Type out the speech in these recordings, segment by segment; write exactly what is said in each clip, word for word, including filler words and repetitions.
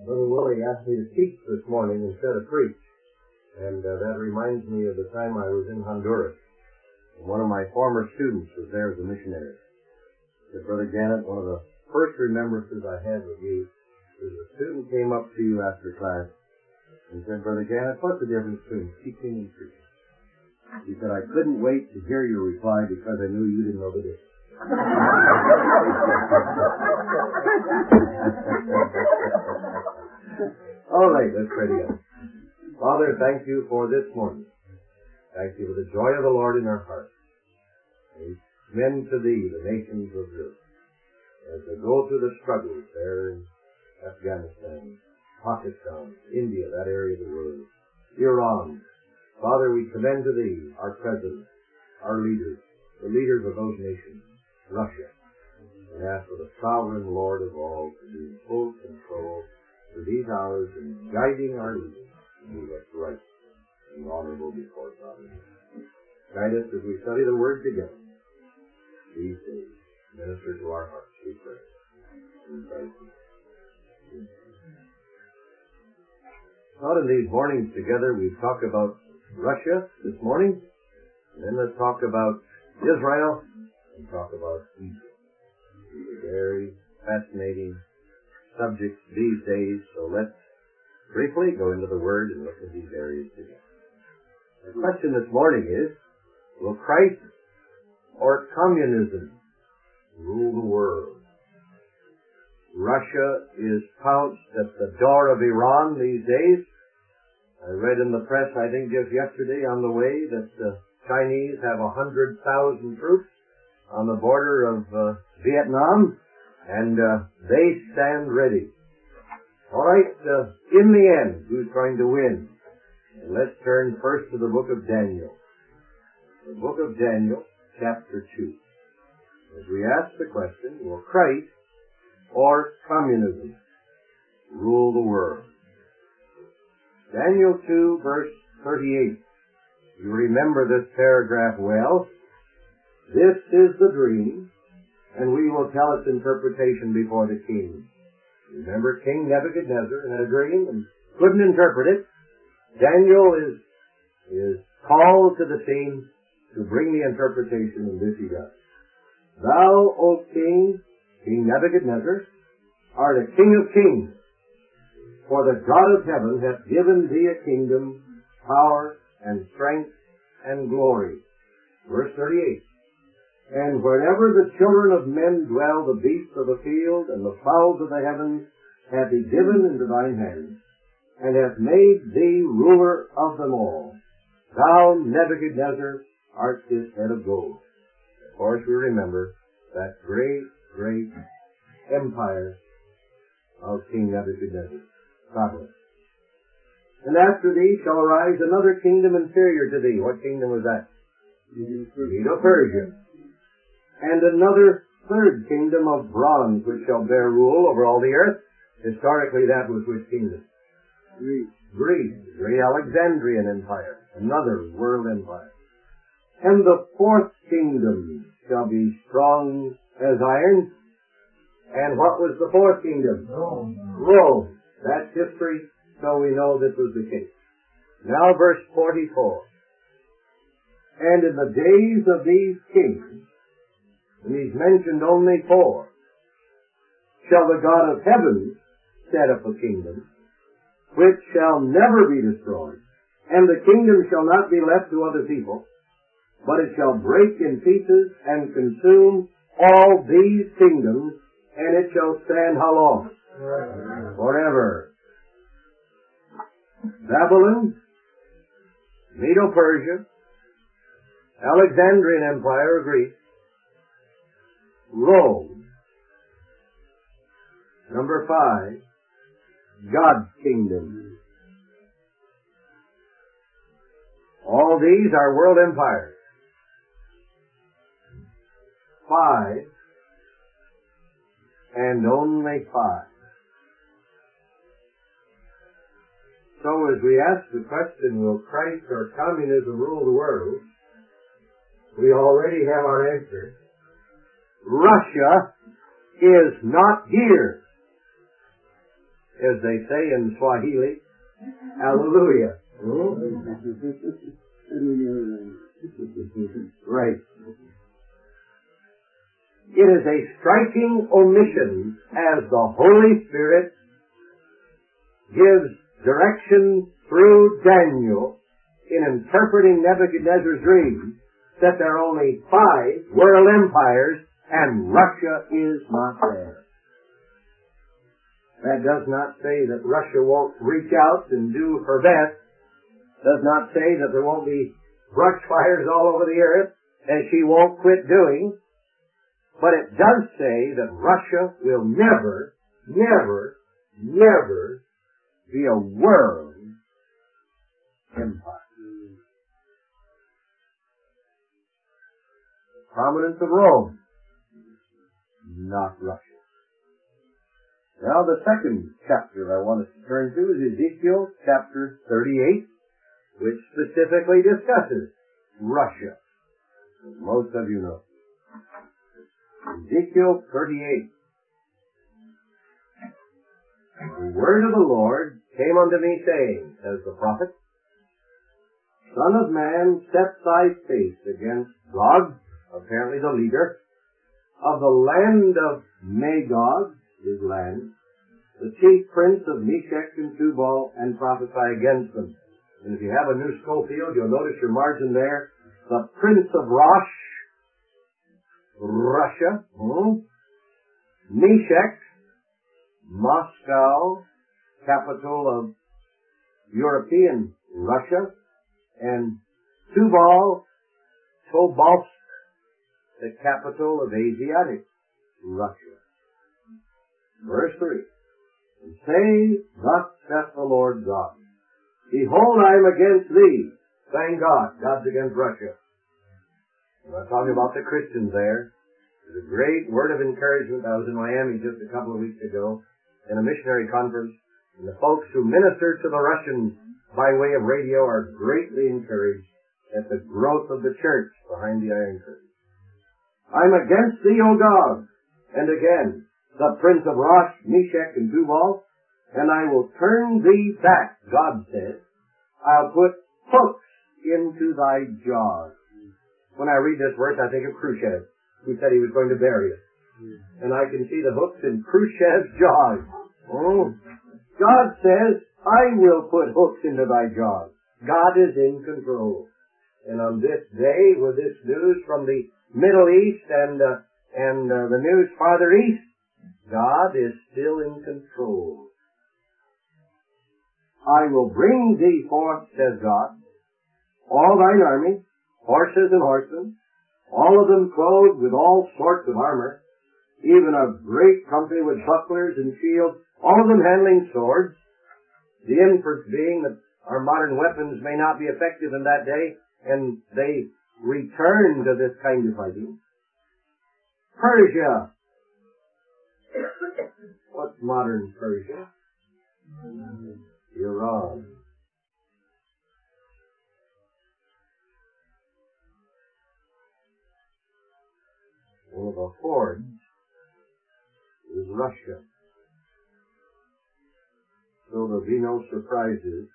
Brother Willie asked me to teach this morning instead of preach. And uh, that reminds me of the time I was in Honduras. And one of my former students was there as a missionary. He said, Brother Gannett, one of the first remembrances I had with you is a student came up to you after class and said, Brother Gannett, what's the difference between teaching and preaching? He said, I couldn't wait to hear your reply because I knew you didn't know the difference. All right, let's pray together. Father, thank you for this morning. Thank you for the joy of the Lord in our hearts. We commend to thee the nations of Europe as they go through the struggles there in Afghanistan, Pakistan, India, that area of the world, Iran. Father, we commend to thee our president, our leaders, the leaders of those nations, Russia, and ask for the sovereign Lord of all to be in full control for these hours in guiding our leaders to do what's right and honorable before God. Guide us as we study the Word together these days. Minister to our hearts, we pray. In Christ's name. Well, in these mornings together, we've talked about Russia this morning, and then let's talk about Israel and talk about Egypt. These are very fascinating subjects these days, so let's briefly go into the Word and look at these areas together. The question this morning is, will Christ or communism rule the world? Russia is pounced at the door of Iran these days. I read in the press, I think just yesterday on the way, that the Chinese have a hundred thousand troops on the border of uh, Vietnam, and uh, they stand ready. All right, uh, in the end, who's going to win? And let's turn first to the book of Daniel. The book of Daniel, chapter two. As we ask the question, will Christ or communism rule the world? Daniel two, verse thirty-eight. You remember this paragraph well. This is the dream, and we will tell its interpretation before the king. Remember, King Nebuchadnezzar had a dream and couldn't interpret it. Daniel is, is called to the scene to bring the interpretation, and this he does. Thou, O king, King Nebuchadnezzar, art a king of kings, for the God of heaven hath given thee a kingdom, power, and strength, and glory. Verse thirty-eight. And wherever the children of men dwell, the beasts of the field and the fowls of the heavens hath he given into thine hand, and hath made thee ruler of them all. Thou, Nebuchadnezzar, art his head of gold. Of course, we remember that great, great empire of King Nebuchadnezzar, Babylon. And after thee shall arise another kingdom inferior to thee. What kingdom was that? Medo-Persia. And another third kingdom of bronze, which shall bear rule over all the earth. Historically, that was which kingdom? Greece. Greece, the great Alexandrian Empire, another world empire. And the fourth kingdom shall be strong as iron. And what was the fourth kingdom? Rome. Rome. That's history, so we know this was the case. Now verse forty-four. And in the days of these kings, and he's mentioned only four, shall the God of heaven set up a kingdom, which shall never be destroyed, and the kingdom shall not be left to other people, but it shall break in pieces and consume all these kingdoms, and it shall stand how long? Forever. Forever. Babylon, Medo-Persia, Alexandrian Empire of Greece, Rome. Number five, God's kingdom. All these are world empires. Five, and only five. So as we ask the question, will Christ or communism rule the world, we already have our answer. Russia is not here. as they say in Swahili. Hallelujah. Hmm? Right. It is a striking omission as the Holy Spirit gives direction through Daniel in interpreting Nebuchadnezzar's dream that there are only five world empires and Russia is not there. That does not say that Russia won't reach out and do her best. Does not say that there won't be brush fires all over the earth and she won't quit doing. But it does say that Russia will never, never, never be a world empire. The prominence of Rome, not Russia. Now the second chapter I want us to turn to is Ezekiel chapter thirty-eight, which specifically discusses Russia, as most of you know. Ezekiel thirty-eight. The word of the Lord came unto me, saying, says the prophet, Son of man, set thy face against Gog, apparently the leader, of the land of Magog, his land, the chief prince of Meshech and Tubal, and prophesy against them. And if you have a new Schofield, you'll notice your margin there, the prince of Rosh, Russia, hmm? Meshech, Moscow, capital of European Russia, and Tubal, Tobolsk, the capital of Asiatic Russia. Verse three. And say, thus saith the Lord God, Behold, I am against thee. Thank God, God's against Russia. I'm not talking about the Christians there. There's a great word of encouragement. I was in Miami just a couple of weeks ago in a missionary conference, and the folks who minister to the Russians by way of radio are greatly encouraged at the growth of the church behind the Iron Curtain. I'm against thee, O Gog, and again, the prince of Rosh, Meshech, and Tubal, and I will turn thee back, God says. I'll put hooks into thy jaws. When I read this verse, I think of Khrushchev, who said he was going to bury us. And I can see the hooks in Khrushchev's jaws. Oh, God says, I will put hooks into thy jaws. God is in control. And on this day, with this news from the Middle East and uh, and uh, the news farther east, God is still in control. I will bring thee forth, says God, all thine army, horses and horsemen, all of them clothed with all sorts of armor, even a great company with bucklers and shields, all of them handling swords, the inference being that our modern weapons may not be effective in that day, and they return to this kind of fighting. Persia. What's modern Persia? Iran. One of the hordes is Russia. So there'll be no surprises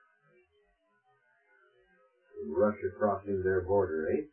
in Russia crossing their border, eh?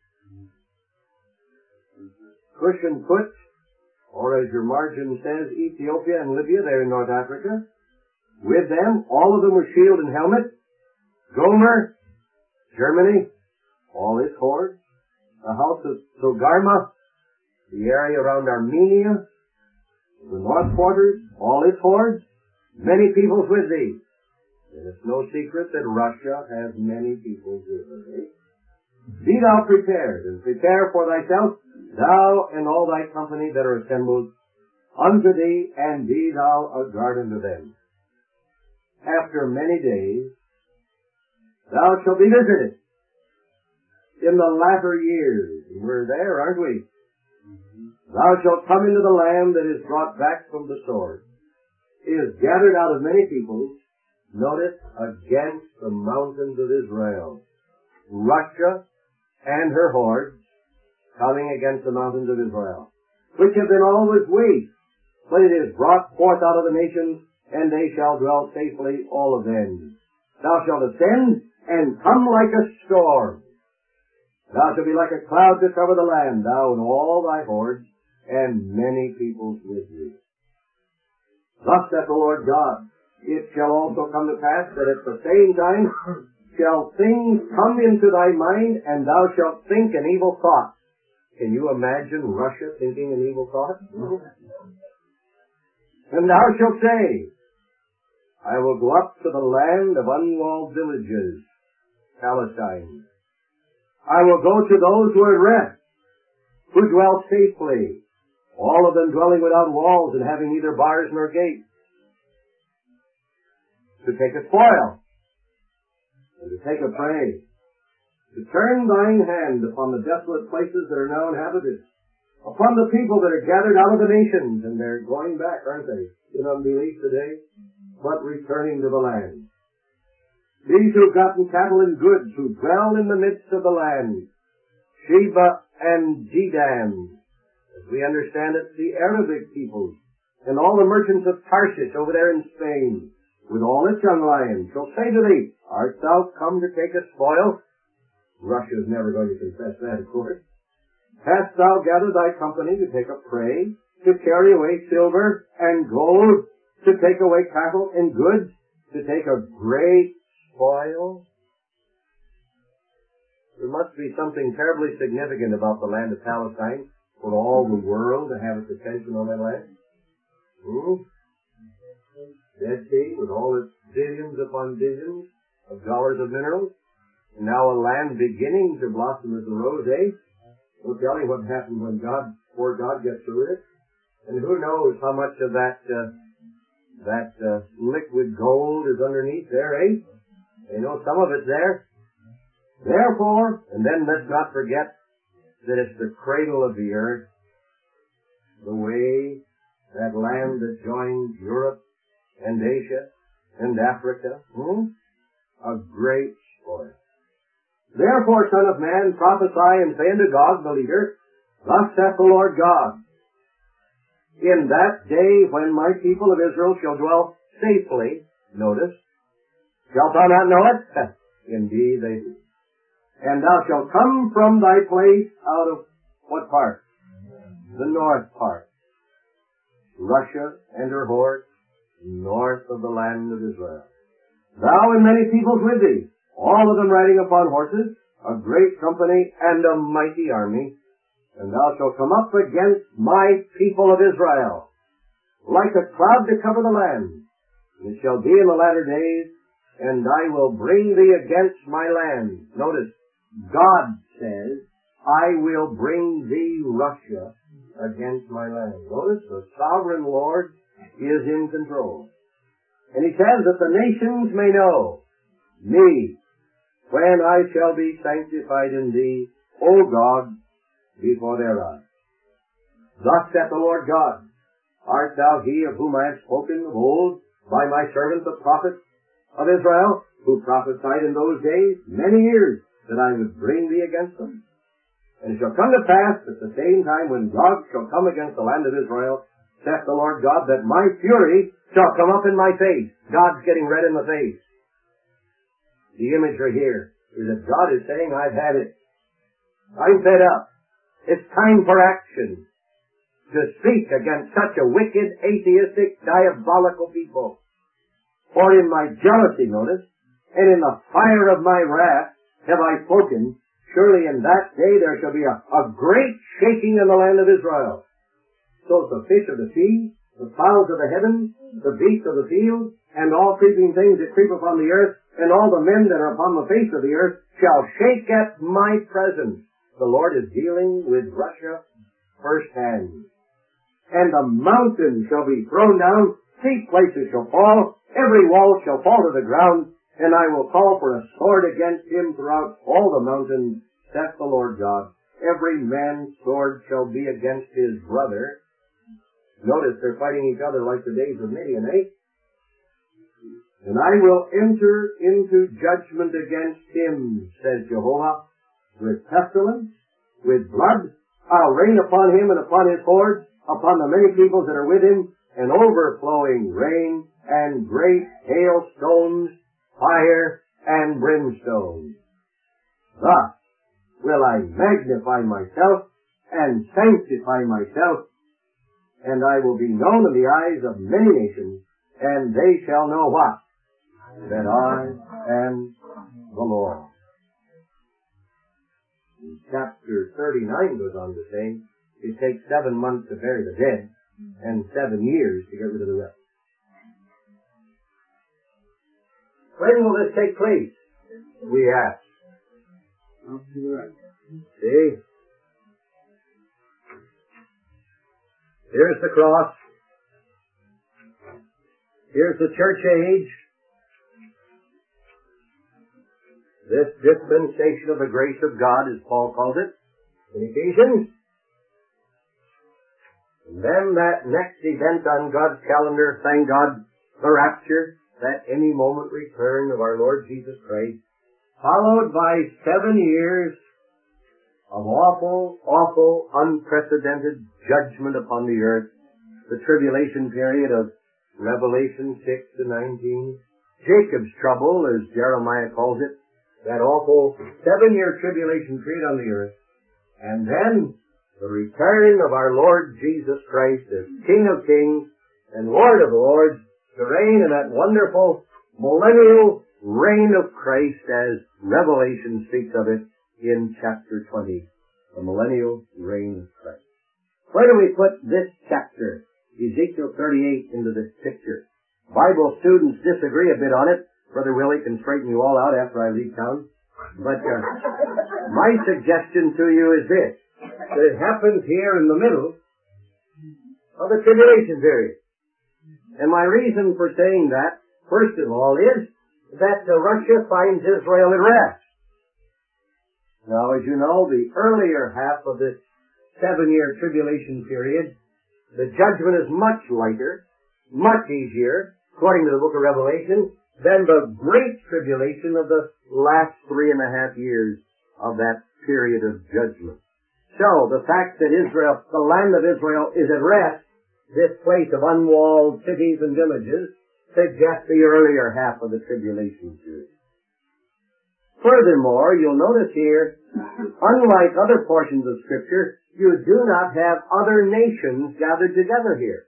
Cush and Put, or as your margin says, Ethiopia and Libya, they're in North Africa. With them, all of them with shield and helmet. Gomer, Germany, all its hordes. The house of Togarmah, the area around Armenia, the north quarters, all its hordes, many peoples with thee. And it's no secret that Russia has many peoples with her, eh? Be thou prepared, and prepare for thyself, thou and all thy company that are assembled unto thee, and be thou a guard unto them. After many days, thou shalt be visited in the latter years. We're there, aren't we? Thou shalt come into the land that is brought back from the sword, is gathered out of many peoples, notice, against the mountains of Israel. Russia and her hordes coming against the mountains of Israel, which have been always waste, but it is brought forth out of the nations and they shall dwell safely, all of them. Thou shalt ascend, and come like a storm. Thou shalt be like a cloud to cover the land, thou and all thy hordes, and many peoples with thee. Thus saith the Lord God, it shall also come to pass that at the same time shall things come into thy mind, and thou shalt think an evil thought. Can you imagine Russia thinking an evil thought? And thou shalt say, I will go up to the land of unwalled villages, Palestine. I will go to those who are at rest, who dwell safely, all of them dwelling without walls and having neither bars nor gates, to take a spoil, and to take a prey, to turn thine hand upon the desolate places that are now inhabited, upon the people that are gathered out of the nations, and they're going back, aren't they, in unbelief today, but returning to the land. These who've gotten cattle and goods, who dwell in the midst of the land, Sheba and Dedan, as we understand it, the Arabic peoples, and all the merchants of Tarshish over there in Spain, with all its young lions, shall say to thee, art thou come to take a spoil? Russia's never going to confess that, of course. Hast thou gathered thy company to take a prey, to carry away silver and gold, to take away cattle and goods, to take a great spoil? There must be something terribly significant about the land of Palestine for all the world to have its attention on that land. Hmm? Dead Sea, with all its billions upon billions of dollars of minerals, and now a land beginning to blossom as a rose, eh? We'll tell you what happens when God, before God gets through with it. And who knows how much of that, uh, that, uh, liquid gold is underneath there, eh? You know, some of it's there. Therefore, and then let's not forget that it's the cradle of the earth, the way, that land that joins Europe and Asia and Africa, hmm? A great spoil. Therefore, Son of Man, prophesy and say unto Gog the leader, thus saith the Lord God, in that day when my people of Israel shall dwell safely, notice, shalt thou not know it? Indeed they do. And thou shalt come from thy place out of what part? The north part. Russia and her hordes, north of the land of Israel. Thou and many peoples with thee, all of them riding upon horses, a great company and a mighty army. And thou shalt come up against my people of Israel, like a cloud to cover the land. And it shall be in the latter days, and I will bring thee against my land. Notice, God says, I will bring thee, Russia, against my land. Notice, the sovereign Lord is in control. And he says that the nations may know me, when I shall be sanctified in thee, O God, before their eyes. Thus saith the Lord God, art thou he of whom I have spoken of old by my servants the prophets of Israel, who prophesied in those days many years that I would bring thee against them? And it shall come to pass at the same time when God shall come against the land of Israel, saith the Lord God, that my fury shall come up in my face. God's getting red in the face. The imagery here is that God is saying, I've had it. I'm fed up. It's time for action to speak against such a wicked, atheistic, diabolical people. For in my jealousy, notice, and in the fire of my wrath have I spoken. Surely in that day there shall be a, a great shaking in the land of Israel. So the fish of the sea, the fowls of the heavens, the beasts of the field, and all creeping things that creep upon the earth, and all the men that are upon the face of the earth, shall shake at my presence. The Lord is dealing with Russia firsthand. And the mountains shall be thrown down, steep places shall fall, every wall shall fall to the ground, and I will call for a sword against him throughout all the mountains, saith the Lord God. Every man's sword shall be against his brother. Notice they're fighting each other like the days of Midian, eh? And I will enter into judgment against him, says Jehovah, with pestilence, with blood. I'll rain upon him and upon his hordes, upon the many peoples that are with him, an overflowing rain and great hailstones, fire, and brimstone. Thus will I magnify myself and sanctify myself, and I will be known in the eyes of many nations, and they shall know what? That I am the Lord. And chapter thirty-nine goes on to say, it takes seven months to bury the dead, and seven years to get rid of the rest. When will this take place? We ask. See? Here's the cross. Here's the church age. This dispensation of the grace of God, as Paul calls it in Ephesians. And then that next event on God's calendar, thank God, the rapture, that any moment return of our Lord Jesus Christ, followed by seven years of awful, awful, unprecedented judgment upon the earth, the tribulation period of Revelation six to nineteen, Jacob's trouble, as Jeremiah calls it, that awful seven-year tribulation period on the earth, and then the return of our Lord Jesus Christ as King of Kings and Lord of Lords to reign in that wonderful millennial reign of Christ as Revelation speaks of it in chapter twenty, the millennial reign of Christ. Where do we put this chapter, Ezekiel thirty-eight, into this picture? Bible students disagree a bit on it. Brother Willie can straighten you all out after I leave town. But uh, my suggestion to you is this, that it happens here in the middle of the tribulation period. And my reason for saying that, first of all, is that uh, Russia finds Israel at rest. Now, as you know, the earlier half of this seven-year tribulation period, the judgment is much lighter, much easier, according to the book of Revelation, than the great tribulation of the last three and a half years of that period of judgment. So, the fact that Israel, the land of Israel, is at rest, this place of unwalled cities and villages, suggests the earlier half of the tribulation period. Furthermore, you'll notice here, unlike other portions of Scripture, you do not have other nations gathered together here.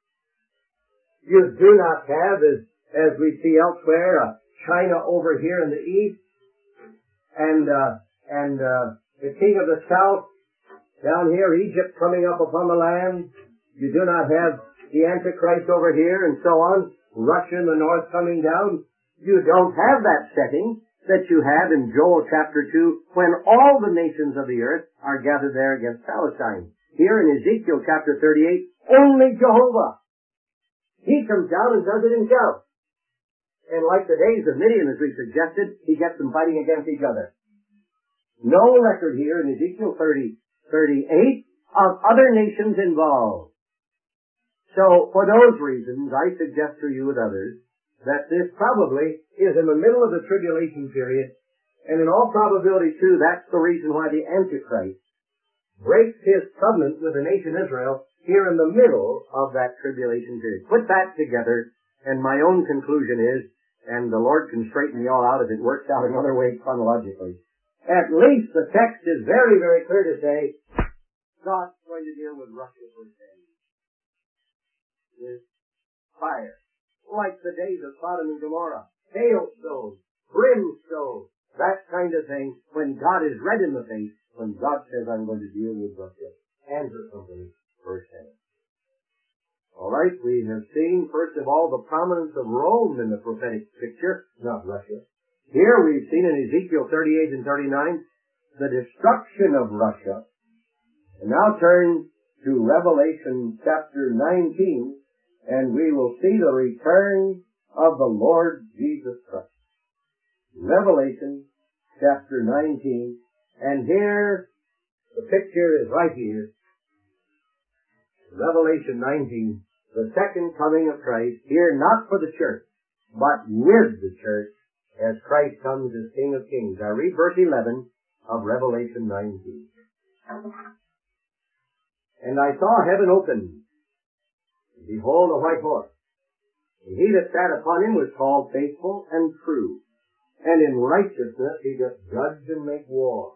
You do not have, as, as we see elsewhere, uh, China over here in the east, and uh, and uh, the king of the south down here, Egypt coming up upon the land. You do not have the Antichrist over here, and so on. Russia in the north coming down. You don't have that setting that you have in Joel chapter two, when all the nations of the earth are gathered there against Palestine. Here in Ezekiel chapter thirty-eight, only Jehovah. He comes down and does it himself. And like the days of Midian, as we suggested, he gets them fighting against each other. No record here in Ezekiel thirty, thirty-eight of other nations involved. So, for those reasons, I suggest to you and others that this probably is in the middle of the tribulation period, and in all probability, too, that's the reason why the Antichrist breaks his covenant with the nation Israel here in the middle of that tribulation period. Put that together, and my own conclusion is, and the Lord can straighten me all out if it works out another way chronologically, at least the text is very, very clear to say, God's going to deal with Russia for sin. With fire, like the days of Sodom and Gomorrah, hailstones, brimstone, that kind of thing, when God is red in the face, when God says, I'm going to deal with Russia and her company firsthand. All right, we have seen, first of all, the prominence of Rome in the prophetic picture, not Russia. Here we've seen in Ezekiel thirty-eight and thirty-nine the destruction of Russia. And now turn to Revelation chapter nineteen, and we will see the return of the Lord Jesus Christ. Revelation chapter nineteen, and here, the picture is right here. Revelation nineteen, the second coming of Christ, here not for the church, but with the church, as Christ comes as King of Kings. I read verse eleven of Revelation nineteen. And I saw heaven opened, and behold a white horse. And he that sat upon him was called Faithful and True. And in righteousness he doth judge and make war.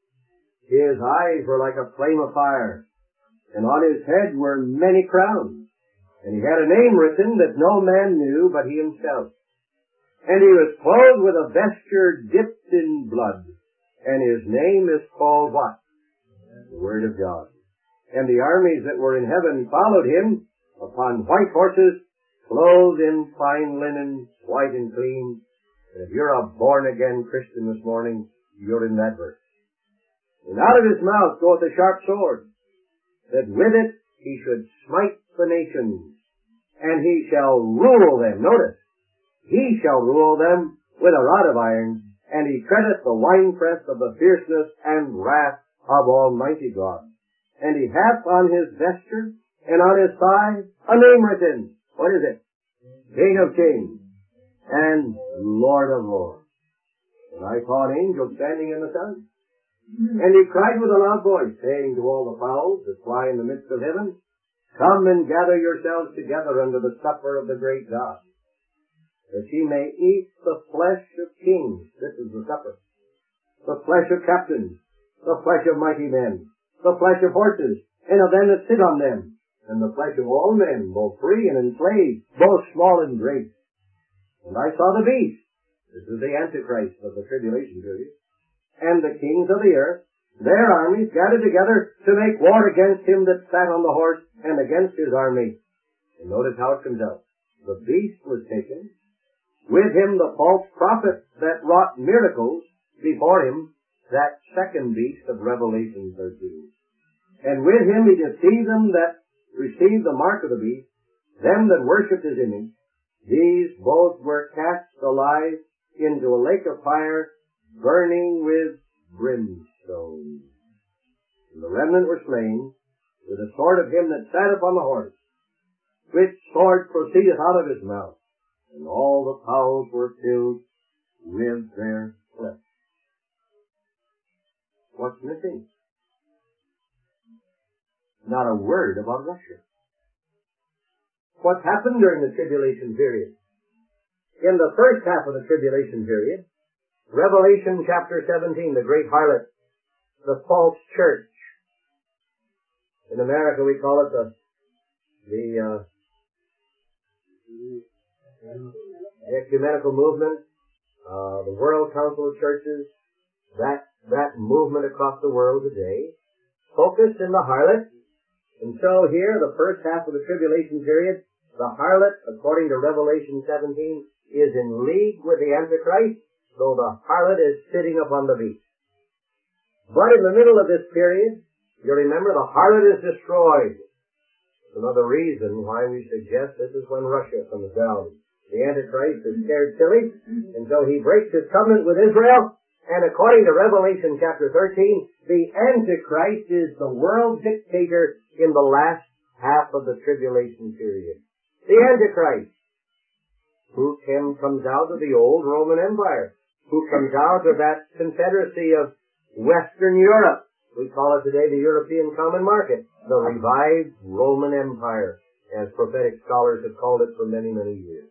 His eyes were like a flame of fire, and on his head were many crowns. And he had a name written that no man knew but he himself. And he was clothed with a vesture dipped in blood. And his name is called what? The Word of God. And the armies that were in heaven followed him upon white horses, clothed in fine linen, white and clean. And if you're a born-again Christian this morning, you're in that verse. And out of his mouth goeth a sharp sword, that with it he should smite the nations, and he shall rule them. Notice, he shall rule them with a rod of iron, and he treadeth the winepress of the fierceness and wrath of Almighty God. And he hath on his vesture and on his thigh a name written. What is it? King of Kings and Lord of Lords. And I saw an angel standing in the sun. And he cried with a loud voice, saying to all the fowls that fly in the midst of heaven, Come and gather yourselves together unto the supper of the great God, that ye may eat the flesh of kings. This is the supper. The flesh of captains, the flesh of mighty men, the flesh of horses, and of them that sit on them, and the flesh of all men, both free and enslaved, both small and great. And I saw the beast. This is the Antichrist of the tribulation period. And the kings of the earth, their armies, gathered together to make war against him that sat on the horse and against his army. And notice how it comes out. The beast was taken, with him the false prophet that wrought miracles before him, that second beast of Revelation thirteen. And with him he deceived them that received the mark of the beast, them that worshipped his image. These both were cast alive into a lake of fire, burning with brimstone. And the remnant were slain with the sword of him that sat upon the horse, which sword proceedeth out of his mouth, and all the fowls were filled with their flesh. What's missing? Not a word about Russia. What happened during the tribulation period? In the first half of the tribulation period, Revelation chapter seventeen, the great harlot, the false church. In America we call it the, the, uh, the ecumenical movement, uh, the World Council of Churches, that, that movement across the world today, focused in the harlot. And so here, the first half of the tribulation period, the harlot, according to Revelation seventeen, is in league with the Antichrist, though the harlot is sitting upon the beast. But in the middle of this period, you remember the harlot is destroyed. Another reason why we suggest this is when Russia comes down. The Antichrist is scared silly, and so he breaks his covenant with Israel, and according to Revelation chapter thirteen, the Antichrist is the world dictator in the last half of the tribulation period. The Antichrist, who comes out of the old Roman Empire, who comes out of that confederacy of Western Europe. We call it today the European Common Market, the revived Roman Empire, as prophetic scholars have called it for many, many years.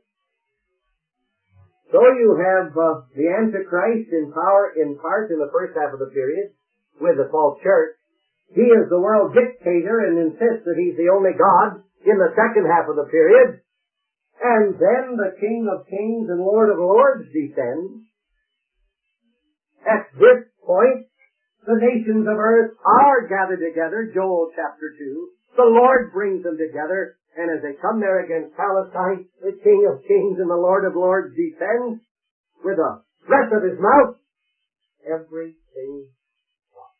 So you have uh, the Antichrist in power in part in the first half of the period with the false church. He is the world dictator and insists that he's the only God in the second half of the period. And then the King of Kings and Lord of Lords descends. At this point, the nations of earth are gathered together, Joel chapter two. The Lord brings them together, and as they come there against Palestine, the King of Kings and the Lord of Lords descends with a breath of his mouth. Everything stops.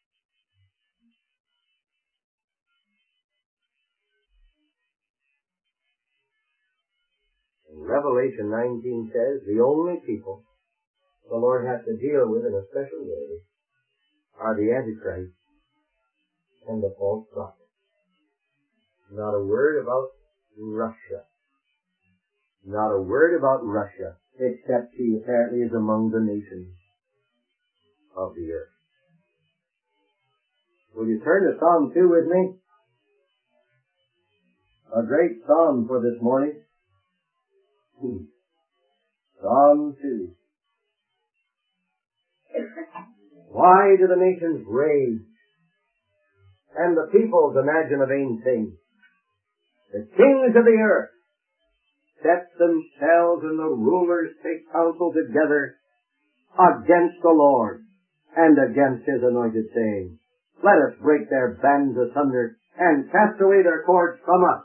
And Revelation nineteen says the only people the Lord has to deal with in a special way are the Antichrist and the false prophet. Not a word about Russia. Not a word about Russia, except he apparently is among the nations of the earth. Will you turn to Psalm two with me? A great psalm for this morning. peace. Psalm two. Why do the nations rage, and the peoples imagine a vain thing? The kings of the earth set themselves, and the rulers take counsel together against the Lord and against His anointed, saying, let us break their bands asunder and cast away their cords from us.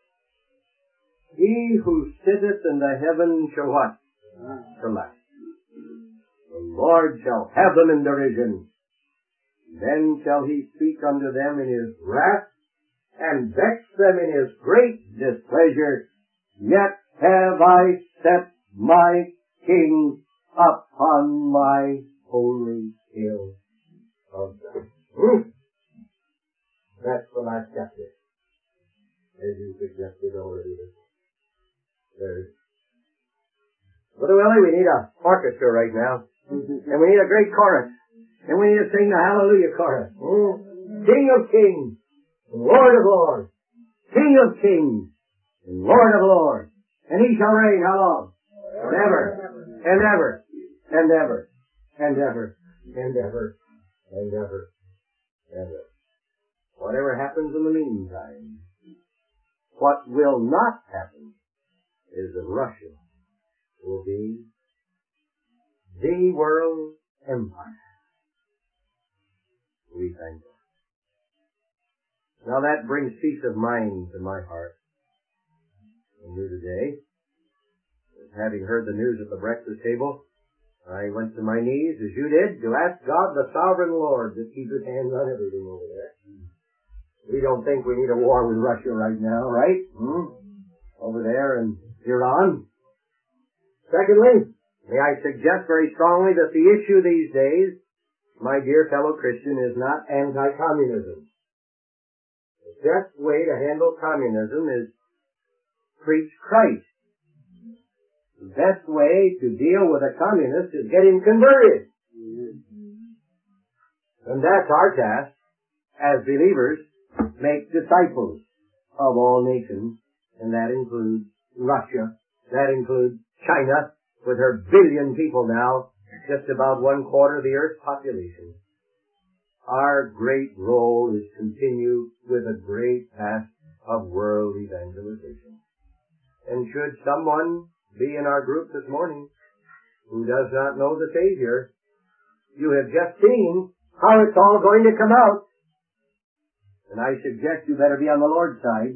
He who sitteth in the heaven shall what? Shall laugh. The Lord shall have them in derision. Then shall He speak unto them in His wrath, and vex them in His great displeasure. Yet have I set my King upon my holy hill of God. Hmm. That's the last chapter, as you suggested already. There. Brother Willie, we need a orchestra right now. And we need a great chorus. And we need to sing the Hallelujah chorus. Mm. King of kings, Lord of lords, King of kings, and Lord of lords. And He shall reign how long? Forever, and ever, and ever, and ever, and ever, and ever, and ever. Whatever happens in the meantime, what will not happen is that Russia will be the world empire. We thank God. Now that brings peace of mind to my heart. And you today, having heard the news at the breakfast table, I went to my knees, as you did, to ask God, the sovereign Lord, to keep His hands on everything over there. We don't think we need a war with Russia right now, right? Hmm? Over there in Iran. Secondly, may I suggest very strongly that the issue these days, my dear fellow Christian, is not anti-communism. The best way to handle communism is preach Christ. The best way to deal with a communist is get him converted. And that's our task as believers. Make disciples of all nations, and that includes Russia. That includes China, with her billion people now, just about one quarter of the Earth's population. Our great role is to continue with a great task of world evangelization. And should someone be in our group this morning who does not know the Savior, you have just seen how it's all going to come out. And I suggest you better be on the Lord's side.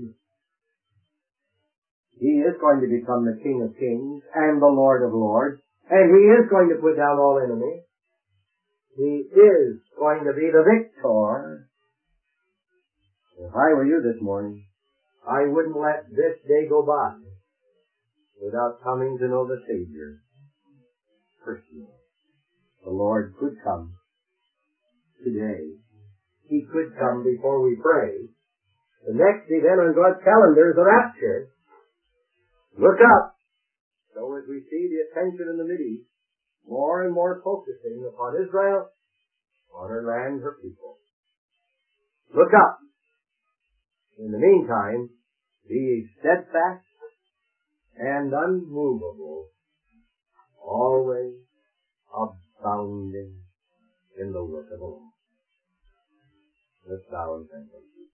He is going to become the King of kings and the Lord of lords, and He is going to put down all enemies. He is going to be the victor. If I were you this morning, I wouldn't let this day go by without coming to know the Savior personally. The Lord could come today. He could come before we pray. The next event on God's calendar is the rapture. Look up. So as we see the attention in the Mideast more and more focusing upon Israel, on her land, her people. Look up. In the meantime, be steadfast and unmovable, always abounding in the work of the Lord. Let's bow and thank Him.